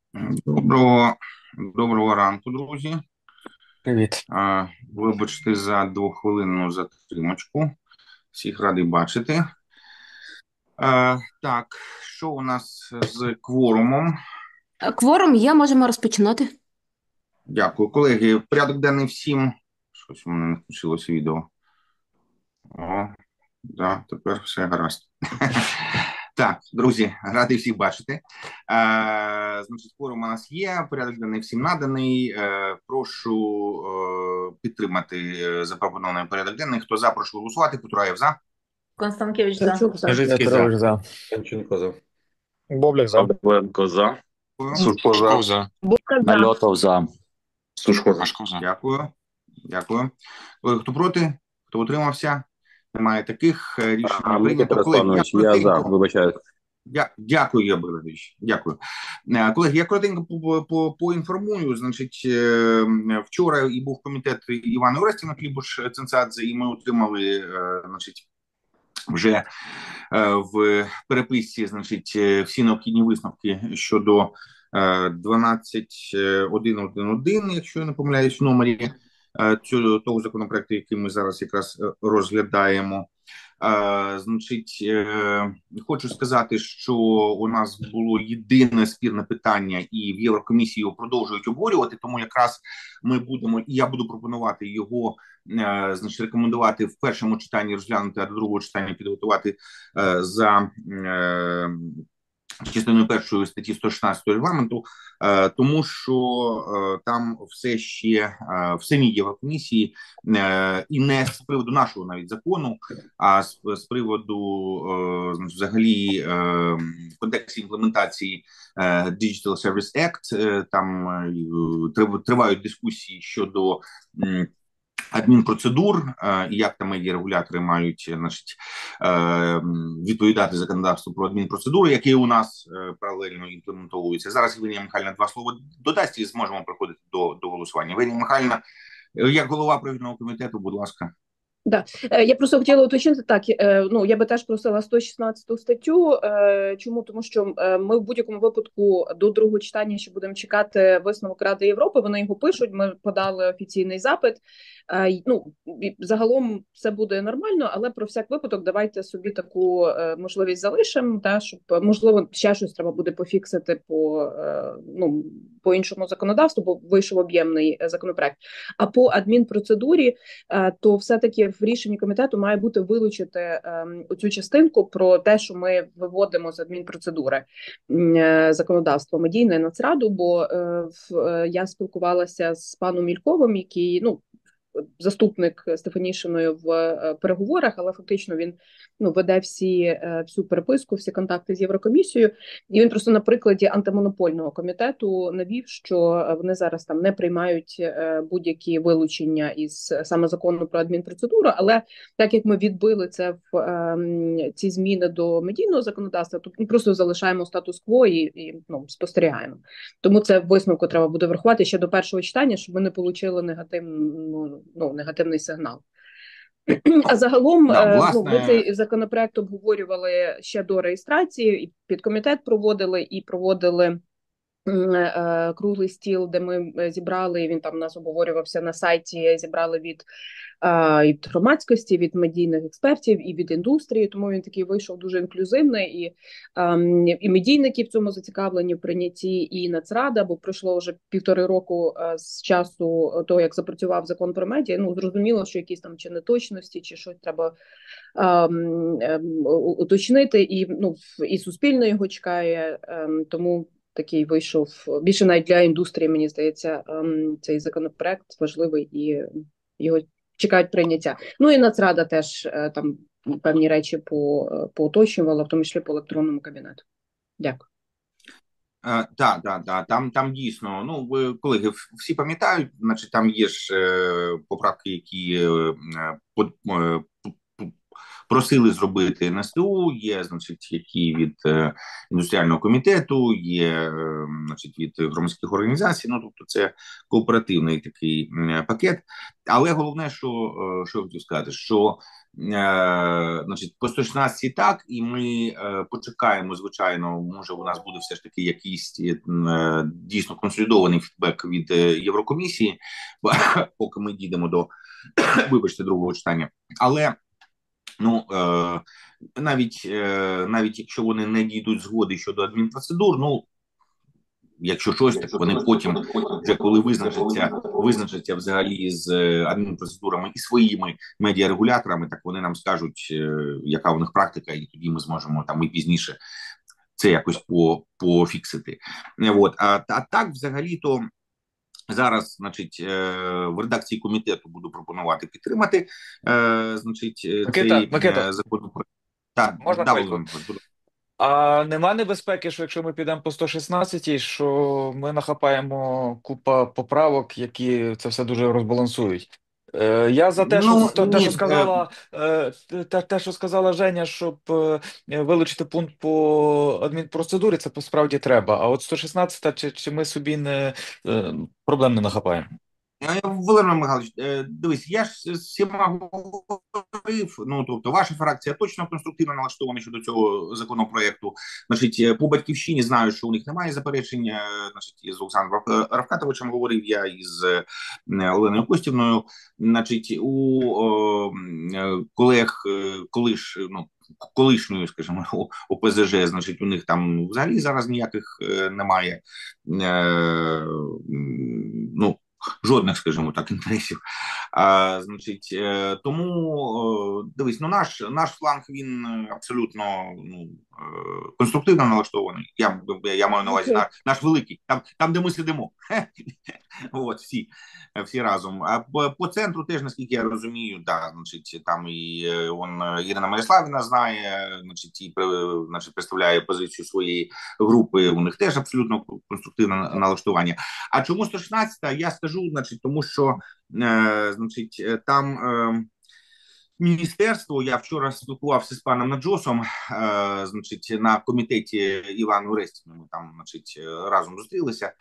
Доброго ранку, друзі. Привіт. Вибачте за двохвилинну затримочку. Всіх радий бачити. Так, що у нас з кворумом? Кворум є, можемо розпочинати. Дякую, колеги. Порядок денний всім. Щось у мене не включилося відео. О, да, тепер все гаразд. Так, друзі, радий всіх бачити. Значить, форум у нас є, порядок денний всім наданий. Прошу підтримати запропонований порядок денний. Хто за, прошу голосувати. Потураєв за. Констанкевич за. Княжицький Петрович за. за. Янченко за. Боблик за. Павленко за. Сушко за. Нальотов за. Сушко за. Дякую. Дякую. Колеги, хто проти? Хто утримався? Немає таких. Рішення прийнято. Колеги, я за, вибачаю. Дякую, Юрій Борисович. Дякую. Колеги, я коротенько поінформую. Значить, вчора і був комітет Івана Орестіна Клібуш-Цинцадзе, і ми отримали, значить, вже в переписці, значить, всі необхідні висновки щодо 12.1.1.1, якщо я не помиляюсь, в номері того законопроекту, який ми зараз якраз розглядаємо. Значить, хочу сказати, що у нас було єдине спірне питання, і в Єврокомісії його продовжують обговорювати. Тому якраз ми будемо, і я буду пропонувати його, значить, рекомендувати в першому читанні розглянути, а до другого читання підготувати за частиною першої статті 116 регламенту, тому що там все ще в самій Єврокомісії, і не з приводу нашого навіть закону, а з приводу, значить, взагалі в контексті імплементації Digital Service Act, там тривають дискусії щодо адмінпроцедур, і як там медіарегулятори мають, значить, відповідати законодавству про адмінпроцедури, які у нас паралельно імплементовуються. Зараз Євгенія Михайлівна два слова додасть і зможемо приходити до голосування. Євгенія Михайлівна, як голова профільного комітету, будь ласка. Да. Я просто хотіла уточнити так, ну, я би теж просила 116 статтю. Чому? Тому що ми в будь-якому випадку до другого читання ще будемо чекати висновок Ради Європи, вони його пишуть, ми подали офіційний запит. Ну, загалом все буде нормально, але про всяк випадок давайте собі таку можливість залишимо, та, щоб, можливо, ще щось треба буде пофіксити ну, по іншому законодавству, бо вийшов об'ємний законопроект. А по адмінпроцедурі, то все-таки в рішенні комітету має бути вилучити оцю частинку про те, що ми виводимо з адмінпроцедури законодавство медійне Нацраду, бо я спілкувалася з паном Мільковим, який, ну, заступник Стефанішиної в переговорах, але фактично він, ну, веде всю переписку, всі контакти з Єврокомісією. І він просто на прикладі антимонопольного комітету навів, що вони зараз там не приймають будь-які вилучення із саме закону про адмінпроцедуру, але так як ми відбили це в ці зміни до медійного законодавства, то ми просто залишаємо статус-кво і ну, спостерігаємо. Тому це висновку треба буде врахувати ще до першого читання, щоб ми не отримали негативний сигнал. А загалом, власне, ми цей законопроект обговорювали ще до реєстрації, і підкомітет проводили, і проводили круглий стіл, де ми зібрали, він там у нас обговорювався на сайті, зібрали від громадськості, від медійних експертів і від індустрії, тому він такий вийшов дуже інклюзивний, і медійники в цьому зацікавлені в прийнятті, і Нацрада, бо пройшло вже 1,5 року з часу того, як запрацював закон про медіа. Ну, зрозуміло, що якісь там чи неточності, чи щось треба уточнити, і, ну, і суспільно його чекає, тому такий вийшов більше навіть для індустрії, мені здається, цей законопроект важливий і його чекають прийняття. Ну і Нацрада теж там певні речі поуточнювала, в тому числі по електронному кабінету. Дякую. Так, там дійсно, ну, колеги, всі пам'ятають, значить, там є ж поправки, які просили зробити НСТУ, є, значить, які від індустріального комітету, є, значить, від громадських організацій, ну, тобто це кооперативний такий пакет. Але головне, що я хотів сказати, що значить, по 116 так, і ми почекаємо, звичайно, може у нас буде все ж таки якийсь дійсно консолідований фідбек від Єврокомісії, поки ми дійдемо до, вибачте, другого читання. Але ну, навіть якщо вони не дійдуть згоди щодо адмінпроцедур, ну, якщо щось, так вони потім, вже коли визначаться взагалі з адмінпроцедурами і своїми медіарегуляторами, так вони нам скажуть, яка у них практика, і тоді ми зможемо там і пізніше це якось пофіксити. От. А так, взагалі-то, зараз, значить, в редакції комітету буду пропонувати підтримати, значить, Микита, законопроект. Так, можна хвильку? А нема небезпеки, що якщо ми підемо по 116-й, що ми нахапаємо купа поправок, які це все дуже розбалансують? Я за те, те, що сказала Женя, щоб вилучити пункт по адмінпроцедурі, це справді треба. А от 116-та, чи ми собі проблем не нахапаємо? Валерій Михайлович, дивись, я ж з всіма говорив, ну, тобто ваша фракція точно конструктивно налаштована щодо цього законопроекту. Значить, по Батьківщині знаю, що у них немає заперечень, значить, із Олександром Равкатовичем говорив я, із Оленою Костівною, значить, у колег, колишньої, скажімо, ОПЗЖ, значить, у них там взагалі зараз ніяких немає, ну, жодних, скажімо так, інтересів. Значить, тому, дивись, ну, наш фланг, він абсолютно, ну, конструктивно налаштований. Я маю на увазі наш великий, там, де ми сидимо. От, всі разом. А по центру теж, наскільки я розумію, да, значить, там і Ірина Мирославівна знає, значить, і представляє позицію своєї групи, у них теж абсолютно конструктивне налаштування. А чому 116-та? Я скажу, значить, тому що, значить, там міністерство, я вчора спілкувався з паном Наджосом, значить, на комітеті Івану Орестіну, ми там, значить, разом зустрілися,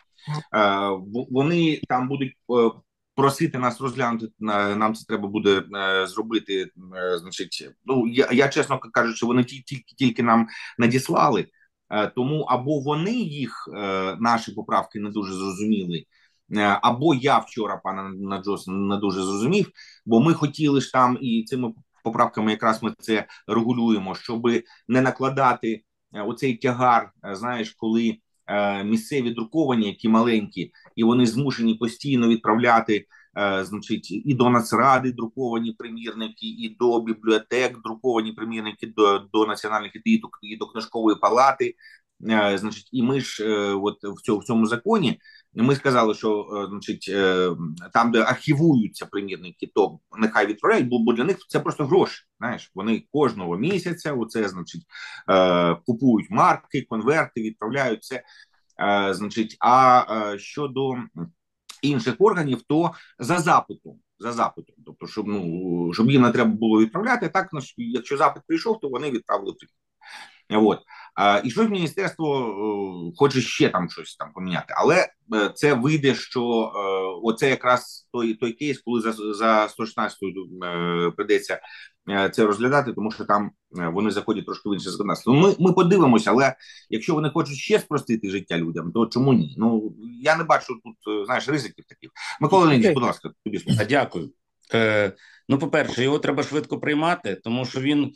вони там будуть просити нас розглянути, нам це треба буде зробити, значить, ну, я чесно кажучи, вони тільки нам надіслали, тому або вони їх, наші поправки не дуже зрозуміли, або я вчора пана Наджоса не дуже зрозумів, бо ми хотіли ж там, і цими поправками якраз ми це регулюємо, щоб не накладати оцей тягар, знаєш, коли місцеві друковані, які маленькі, і вони змушені постійно відправляти, значить, і до Нацради друковані примірники, і до бібліотек друковані примірники, до національних ідеїток, і до книжкової палати. Значить, і ми ж от в цьому законі ми сказали, що, значить, там, де архівуються примірники, то нехай відправляють, бо для них це просто гроші. Знаєш, вони кожного місяця оце, значить, купують марки, конверти, відправляють це. Значить, а щодо інших органів, то за запитом. Тобто, щоб їм не треба було відправляти, так, якщо запит прийшов, то вони відправили примірник. От. І щось міністерство хоче ще там щось там поміняти, але це вийде, що оце якраз той кейс, коли за 116-ю прийдеться це розглядати, тому що там вони заходять трошки в інше законодавство. Ми подивимося, але якщо вони хочуть ще спростити життя людям, то чому ні? Ну, я не бачу тут, знаєш, ризиків таких. Микола Леонідович, будь ласка, тобі слово. Дякую. Ну, по-перше, його треба швидко приймати, тому що він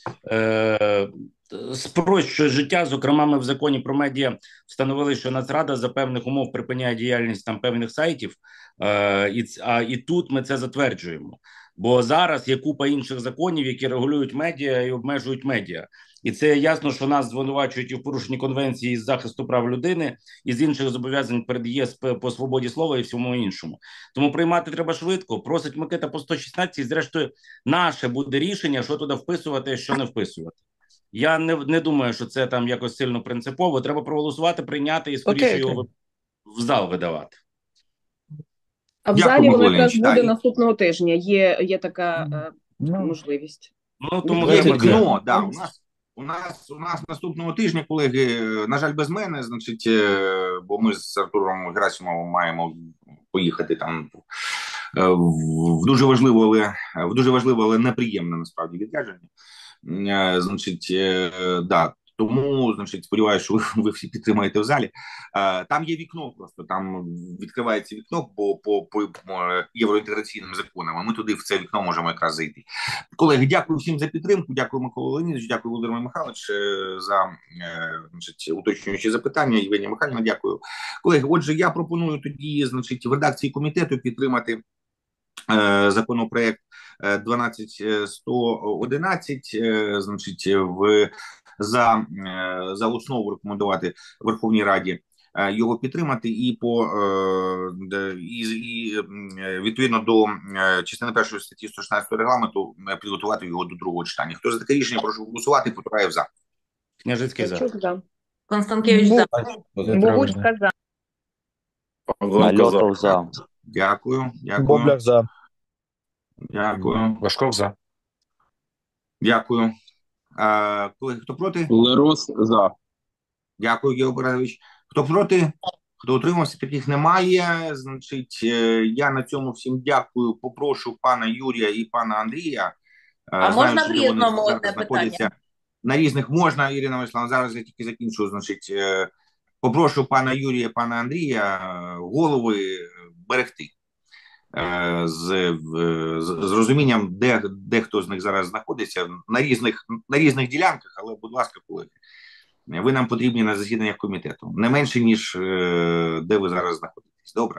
спрощує життя. Зокрема, ми в законі про медіа встановили, що Нацрада за певних умов припиняє діяльність там певних сайтів, і тут ми це затверджуємо. Бо зараз є купа інших законів, які регулюють медіа і обмежують медіа. І це ясно, що нас звинувачують і в порушенні конвенції з захисту прав людини, і з інших зобов'язань перед ЄС по свободі слова і всьому іншому. Тому приймати треба швидко. Просить Микита по 116, і зрештою наше буде рішення, що туди вписувати, а що не вписувати. Я не думаю, що це там якось сильно принципово. Треба проголосувати, прийняти і скоріше його в зал видавати. А в залі воно якраз буде наступного тижня. Є така можливість. Ну, тому Є треба вікно, да, у нас наступного тижня, колеги, на жаль, без мене, значить, бо ми з Артуром Герасимовим маємо поїхати там в дуже важливе, але неприємне насправді відрядження. Значить, да. Тому, значить, сподіваюся, що ви всі підтримаєте в залі. Там є вікно, просто там відкривається вікно по євроінтеграційним законам. А ми туди в це вікно можемо якраз зайти. Колеги, дякую всім за підтримку. Дякую, Микола Леонідович, дякую, Володимир Михайлович, за значить, уточнюючі запитання. Євгенія Михайлівна, дякую. Колеги, отже, я пропоную тоді, значить, в редакції комітету підтримати законопроект 12111, значить, за основу рекомендувати Верховній Раді його підтримати і відповідно до частини 1 статті 116 регламенту підготувати його до другого читання. Хто за таке рішення, прошу голосувати, потурає за. Княжицький за. Ткачук за. Констанкевич за. Богуцька за. Павленко за. Нальотов за. Дякую. Бобляк за. Дякую. Важков за. Дякую. Колеги, хто проти? Лерос за. Дякую, Гео Борисович. Хто проти? Хто утримався? Таких немає. Значить, я на цьому всім дякую. Попрошу пана Юрія і пана Андрія. А Знаю, можна що в вони різному зараз одне знаходяться питання? на різних. Можна, Ірина Вячеславовна, зараз я тільки закінчу. Значить, попрошу пана Юрія, пана Андрія голови берегти. З розумінням, де хто з них зараз знаходиться, на різних ділянках, але, будь ласка, колеги, ви нам потрібні на засіданнях комітету. Не менше, ніж де ви зараз знаходитесь. Добре?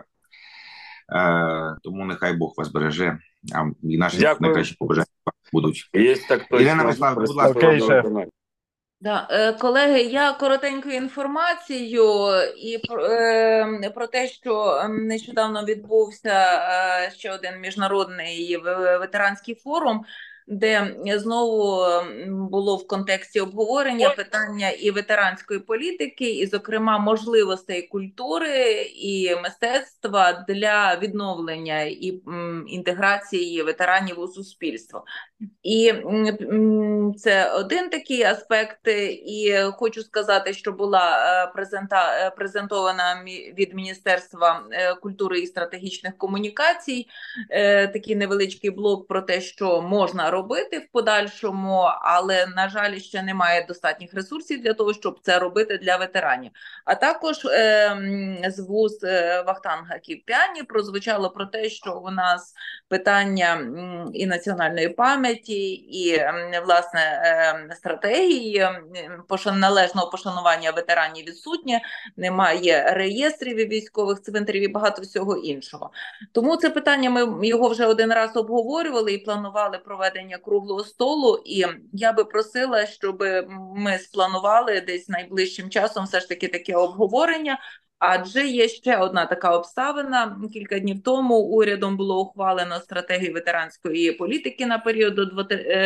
Тому нехай Бог вас береже, і наші найкращі побажання будуть. Є так точно. Ірина Вячеславівна, будь ласка. Окей, шеф. Да. Колеги, я коротеньку інформацію і про те, що нещодавно відбувся ще один міжнародний ветеранський форум, де знову було в контексті обговорення питання і ветеранської політики, і, зокрема, можливостей культури і мистецтва для відновлення і інтеграції ветеранів у суспільство. І це один такий аспект, і хочу сказати, що була презентована від Міністерства культури і стратегічних комунікацій такий невеличкий блок про те, що можна робити в подальшому, але, на жаль, ще немає достатніх ресурсів для того, щоб це робити для ветеранів. А також з вуст Вахтанга Кіпіані прозвучало про те, що у нас питання і національної пам'яті, і, власне, стратегії належного пошанування ветеранів відсутнє, немає реєстрів військових цвинтарів і багато всього іншого. Тому це питання, ми його вже один раз обговорювали і планували проведення круглого столу, і я би просила, щоб ми спланували десь найближчим часом все ж таки таке обговорення. Адже є ще одна така обставина. Кілька днів тому урядом було ухвалено стратегію ветеранської політики на період до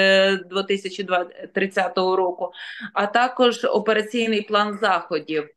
2030 року, а також операційний план заходів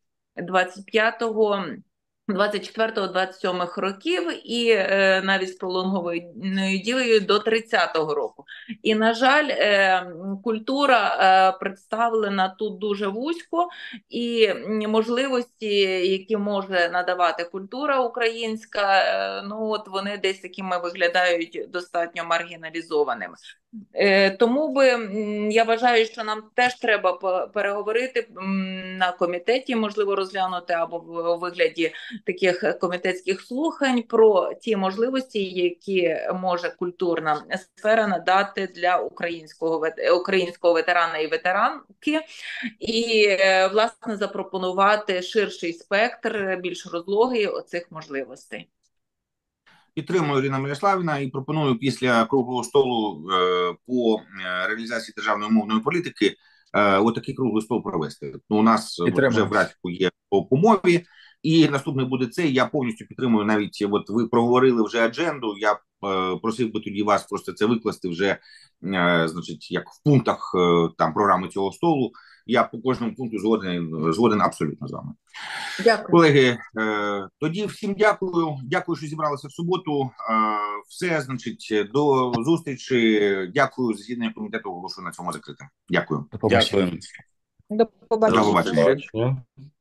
24-27 років і навіть з пролонгованою дією до 30-го року. І, на жаль, культура представлена тут дуже вузько, і можливості, які може надавати культура українська, ну от вони десь такими виглядають достатньо маргіналізованими. Тому я вважаю, що нам теж треба переговорити на комітеті, можливо, розглянути або в вигляді таких комітетських слухань про ті можливості, які може культурна сфера надати для українського ветерана і ветеранки, і, власне, запропонувати ширший спектр, більш розлогий оцих можливостей. Підтримую, Ірина Мирославівна, і пропоную після круглого столу по реалізації державної мовної політики отакий круглий стол провести. У нас вже в графіку є по мові, і наступний буде цей. Я повністю підтримую, навіть от ви проговорили вже адженду, я просив би тоді вас просто це викласти вже, значить, як в пунктах там програми цього столу, Я по кожному пункту згоден абсолютно з вами. Дякую. Колеги, тоді всім дякую. Дякую, що зібралися в суботу. Все, значить, до зустрічі. Дякую. Засідання комітету оголошую на цьому закритим. Дякую. До побачення. Дякую. До побачення. До побачення. Бачення.